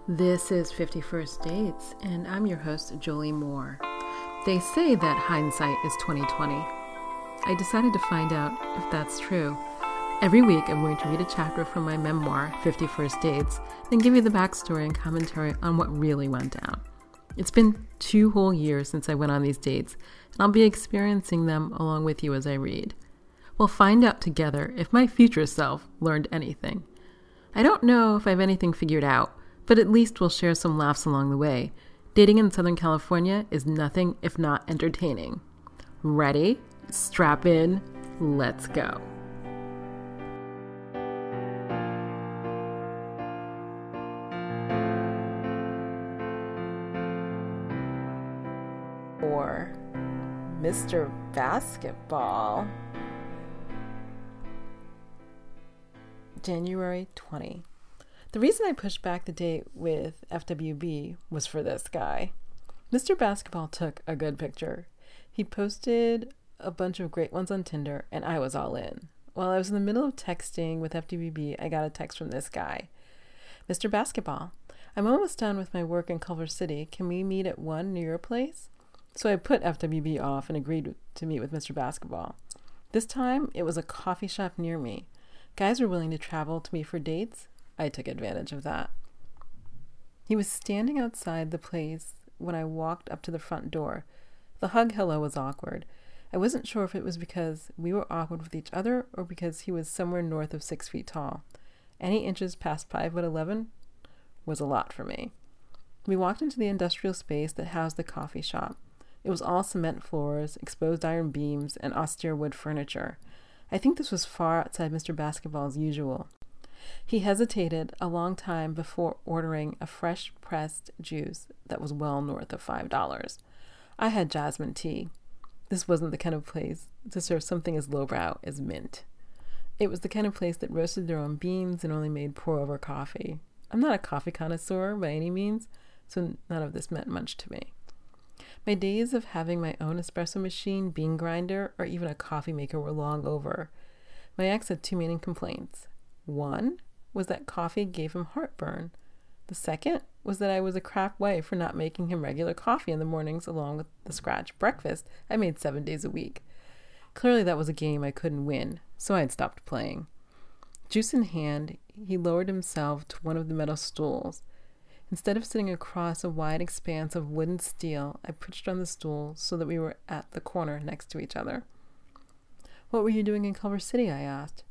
This is 51st Dates, and I'm your host, Jolie Moore. They say that hindsight is 20/20. I decided to find out if that's true. Every week, I'm going to read a chapter from my memoir, 51st Dates, and give you the backstory and commentary on what really went down. It's been 2 whole years since I went on these dates, and I'll be experiencing them along with you as I read. We'll find out together if my future self learned anything. I don't know if I have anything figured out, but at least we'll share some laughs along the way. Dating in Southern California is nothing if not entertaining. Ready? Strap in. Let's go. Or Mr. Basketball. January 20. The reason I pushed back the date with FWB was for this guy. Mr. Basketball took a good picture. He posted a bunch of great ones on Tinder, and I was all in. While I was in the middle of texting with FWB, I got a text from this guy. Mr. Basketball, I'm almost done with my work in Culver City. Can we meet at 1 near your place? So I put FWB off and agreed to meet with Mr. Basketball. This time, it was a coffee shop near me. Guys were willing to travel to me for dates. I took advantage of that. He was standing outside the place when I walked up to the front door. The hug hello was awkward. I wasn't sure if it was because we were awkward with each other or because he was somewhere north of 6 feet tall. Any inches past 5'11" was a lot for me. We walked into the industrial space that housed the coffee shop. It was all cement floors, exposed iron beams, and austere wood furniture. I think this was far outside Mr. Basketball's usual. He hesitated a long time before ordering a fresh pressed juice that was well north of $5. I had jasmine tea. This wasn't the kind of place to serve something as lowbrow as mint. It was the kind of place that roasted their own beans and only made pour-over coffee. I'm not a coffee connoisseur by any means, so none of this meant much to me. My days of having my own espresso machine, bean grinder, or even a coffee maker were long over. My ex had 2 main complaints. One was that coffee gave him heartburn. The second was that I was a crap wife for not making him regular coffee in the mornings along with the scratch breakfast I made 7 days a week. Clearly that was a game I couldn't win, so I had stopped playing. Juice in hand, he lowered himself to one of the metal stools. Instead of sitting across a wide expanse of wood and steel, I perched on the stool so that we were at the corner next to each other. What were you doing in Culver City? I asked.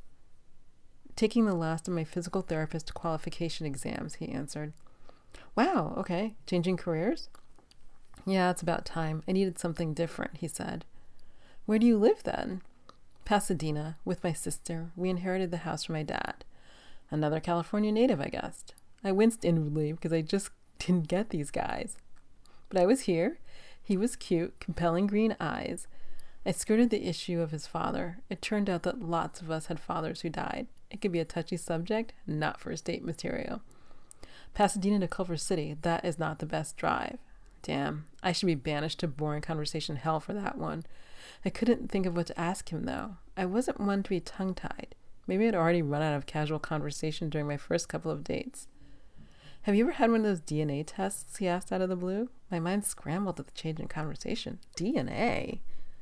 Taking the last of my physical therapist qualification exams, he answered. Wow, okay. Changing careers? Yeah, it's about time. I needed something different, he said. Where do you live then? Pasadena, with my sister. We inherited the house from my dad. Another California native, I guessed. I winced inwardly because I just didn't get these guys. But I was here. He was cute, compelling green eyes. I skirted the issue of his father. It turned out that lots of us had fathers who died. It could be a touchy subject, not first date material. Pasadena to Culver City, that is not the best drive. Damn, I should be banished to boring conversation hell for that one. I couldn't think of what to ask him, though. I wasn't one to be tongue-tied. Maybe I'd already run out of casual conversation during my first couple of dates. Have you ever had one of those DNA tests? He asked out of the blue. My mind scrambled at the change in conversation. DNA?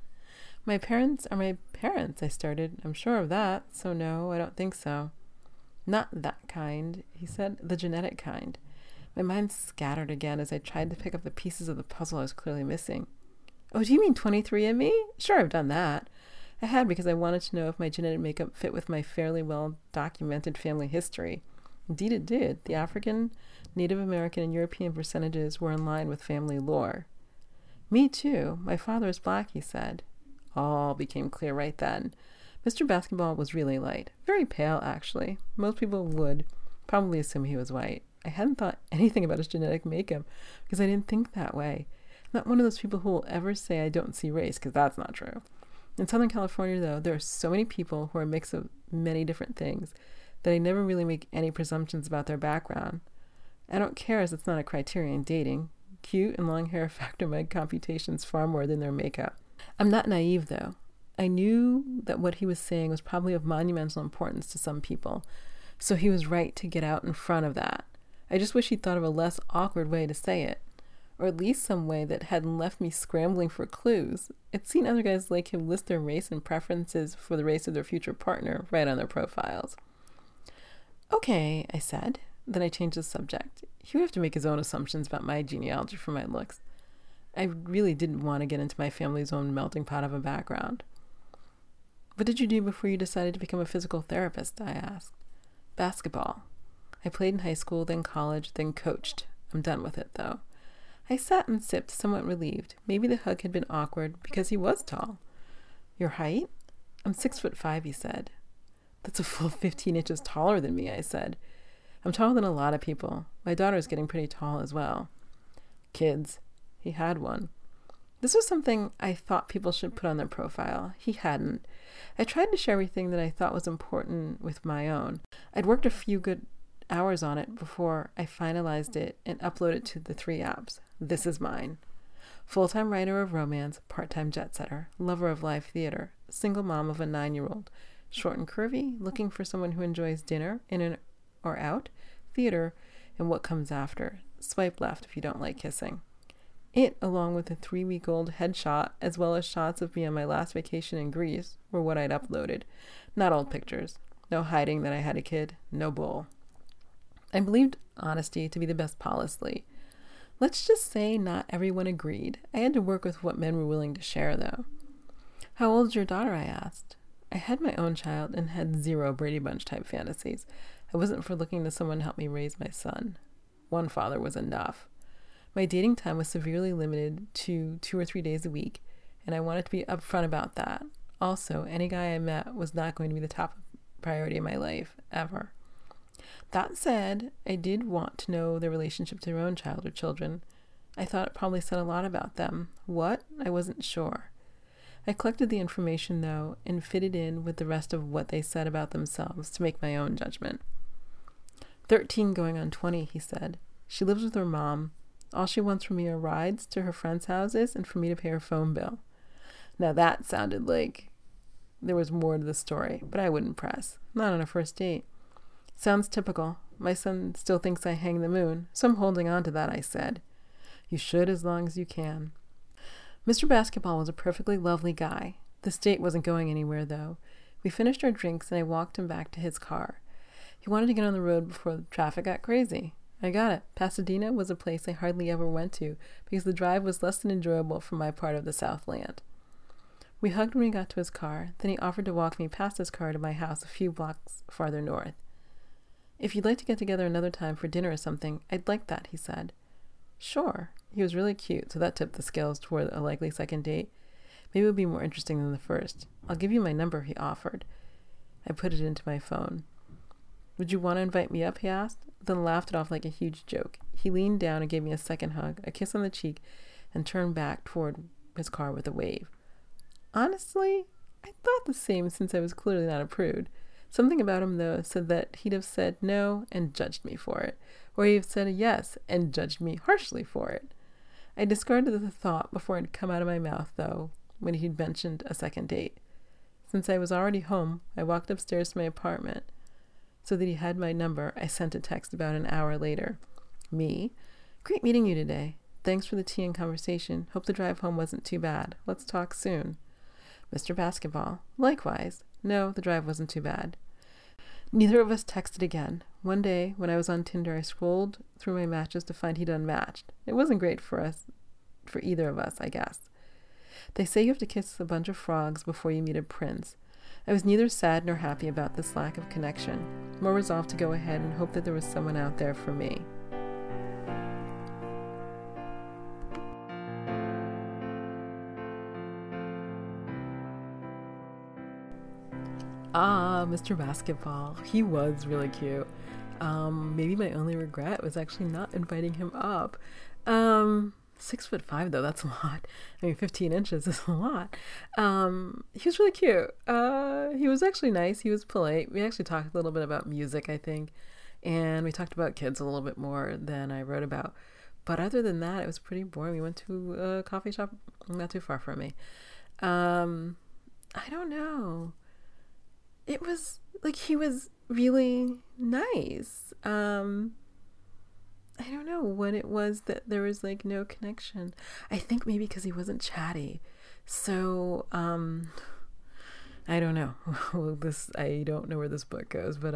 My parents are my parents, I started. I'm sure of that, so no, I don't think so. Not that kind, he said, the genetic kind. My mind scattered again as I tried to pick up the pieces of the puzzle I was clearly missing. Oh, do you mean 23andMe? Sure, I've done that. I had because I wanted to know if my genetic makeup fit with my fairly well-documented family history. Indeed it did. The African, Native American, and European percentages were in line with family lore. Me too. My father is black, he said. All became clear right then. Mr. Basketball was really light. Very pale, actually. Most people would probably assume he was white. I hadn't thought anything about his genetic makeup because I didn't think that way. I'm not one of those people who will ever say I don't see race, because that's not true. In Southern California, though, there are so many people who are a mix of many different things that I never really make any presumptions about their background. I don't care as it's not a criterion in dating. Cute and long hair factor my computations far more than their makeup. I'm not naive, though. I knew that what he was saying was probably of monumental importance to some people, so he was right to get out in front of that. I just wish he'd thought of a less awkward way to say it. Or at least some way that hadn't left me scrambling for clues. I'd seen other guys like him list their race and preferences for the race of their future partner right on their profiles. Okay, I said. Then I changed the subject. He would have to make his own assumptions about my genealogy for my looks. I really didn't want to get into my family's own melting pot of a background. What did you do before you decided to become a physical therapist? I asked. Basketball. I played in high school, then college, then coached. I'm done with it, though. I sat and sipped, somewhat relieved. Maybe the hug had been awkward because he was tall. Your height? I'm 6'5", he said. That's a full 15 inches taller than me, I said. I'm taller than a lot of people. My daughter is getting pretty tall as well. Kids. He had one. This was something I thought people should put on their profile. He hadn't. I tried to share everything that I thought was important with my own. I'd worked a few good hours on it before I finalized it and uploaded it to the 3 apps. This is mine. Full-time writer of romance, part-time jet setter, lover of live theater, single mom of a 9-year-old, short and curvy, looking for someone who enjoys dinner, in or out, theater, and what comes after. Swipe left if you don't like kissing. It, along with a 3-week-old headshot, as well as shots of me on my last vacation in Greece, were what I'd uploaded. Not old pictures. No hiding that I had a kid. No bull. I believed honesty to be the best policy. Let's just say not everyone agreed. I had to work with what men were willing to share, though. How old is your daughter? I asked. I had my own child and had 0 Brady Bunch type fantasies. I wasn't for looking to someone to help me raise my son. One father was enough. My dating time was severely limited to 2 or 3 days a week, and I wanted to be upfront about that. Also, any guy I met was not going to be the top priority in my life, ever. That said, I did want to know their relationship to their own child or children. I thought it probably said a lot about them. What? I wasn't sure. I collected the information, though, and fitted in with the rest of what they said about themselves to make my own judgment. 13 going on 20, he said. She lives with her mom. All she wants from me are rides to her friends' houses and for me to pay her phone bill. Now that sounded like there was more to the story, but I wouldn't press. Not on a first date. Sounds typical. My son still thinks I hang the moon, so I'm holding on to that, I said. You should as long as you can. Mr. Basketball was a perfectly lovely guy. This date wasn't going anywhere, though. We finished our drinks and I walked him back to his car. He wanted to get on the road before the traffic got crazy. I got it. Pasadena was a place I hardly ever went to because the drive was less than enjoyable from my part of the Southland. We hugged when we got to his car, then he offered to walk me past his car to my house a few blocks farther north. If you'd like to get together another time for dinner or something, I'd like that, he said. Sure. He was really cute, so that tipped the scales toward a likely second date. Maybe it would be more interesting than the first. I'll give you my number, he offered. I put it into my phone. Would you want to invite me up, he asked, then laughed it off like a huge joke. He leaned down and gave me a second hug, a kiss on the cheek, and turned back toward his car with a wave. Honestly, I thought the same since I was clearly not a prude. Something about him, though, said that he'd have said no and judged me for it, or he'd have said a yes and judged me harshly for it. I discarded the thought before it had come out of my mouth, though, when he'd mentioned a second date. Since I was already home, I walked upstairs to my apartment. So that he had my number, I sent a text about an hour later. Me? Great meeting you today. Thanks for the tea and conversation. Hope the drive home wasn't too bad. Let's talk soon. Mr. Basketball. Likewise. No, the drive wasn't too bad. Neither of us texted again. One day, when I was on Tinder, I scrolled through my matches to find he'd unmatched. It wasn't great for either of us, I guess. They say you have to kiss a bunch of frogs before you meet a prince. I was neither sad nor happy about this lack of connection, more resolved to go ahead and hope that there was someone out there for me. Mr. Basketball. He was really cute. Maybe my only regret was actually not inviting him up. 6'5" though, that's a lot. I mean, 15 inches is a lot. He was really cute. He was actually nice. He was polite. We actually talked a little bit about music, I think, and we talked about kids a little bit more than I wrote about. But other than that, it was pretty boring. We went to a coffee shop not too far from me. I don't know. It was like he was really nice. I don't know what it was that there was like no connection. I think maybe because he wasn't chatty. So, I don't know. I don't know where this book goes, but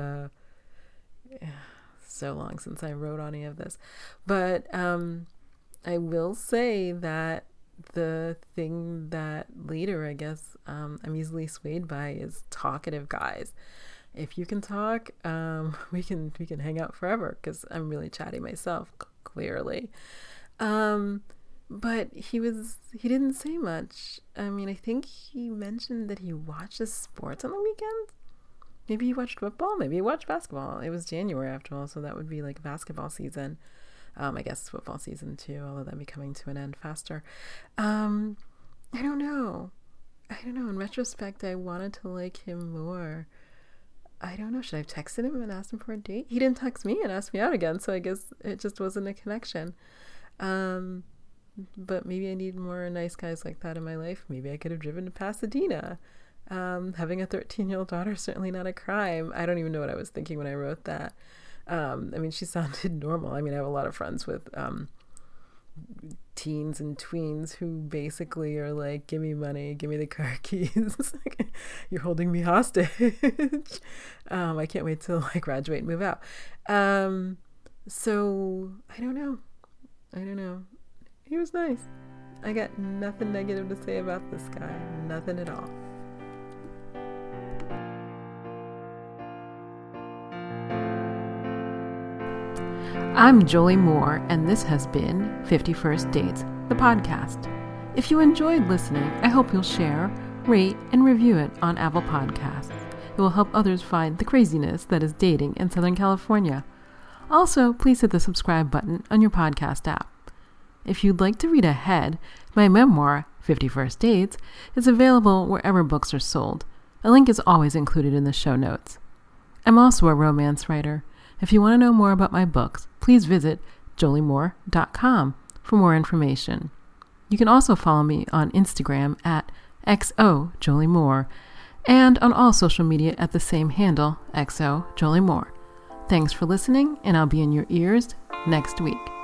so long since I wrote any of this. But I will say that the thing that later, I guess, I'm easily swayed by is talkative guys. If you can talk, we can hang out forever, because I'm really chatty myself, clearly. But he didn't say much. I mean, I think he mentioned that he watches sports on the weekends. Maybe he watched football, maybe he watched basketball. It was January after all, so that would be like basketball season. I guess football season too, although that'd be coming to an end faster. I don't know. In retrospect, I wanted to like him more. I don't know. Should I have texted him and asked him for a date? He didn't text me and ask me out again, so I guess it just wasn't a connection. But maybe I need more nice guys like that in my life. Maybe I could have driven to Pasadena. Having a 13-year-old daughter is certainly not a crime. I don't even know what I was thinking when I wrote that. I mean, she sounded normal. I mean, I have a lot of friends with teens and tweens who basically are like, give me money, give me the car keys. You're holding me hostage. I can't wait to like graduate and move out. So I don't know. He was nice. I got nothing negative to say about this guy. Nothing at all. I'm Jolie Moore, and this has been 51st Dates, the podcast. If you enjoyed listening, I hope you'll share, rate, and review it on Apple Podcasts. It will help others find the craziness that is dating in Southern California. Also, please hit the subscribe button on your podcast app. If you'd like to read ahead, my memoir, 51st Dates, is available wherever books are sold. A link is always included in the show notes. I'm also a romance writer. If you want to know more about my books, please visit joliemoore.com for more information. You can also follow me on Instagram at XOJolieMoore and on all social media at the same handle, XOJolieMoore. Thanks for listening, and I'll be in your ears next week.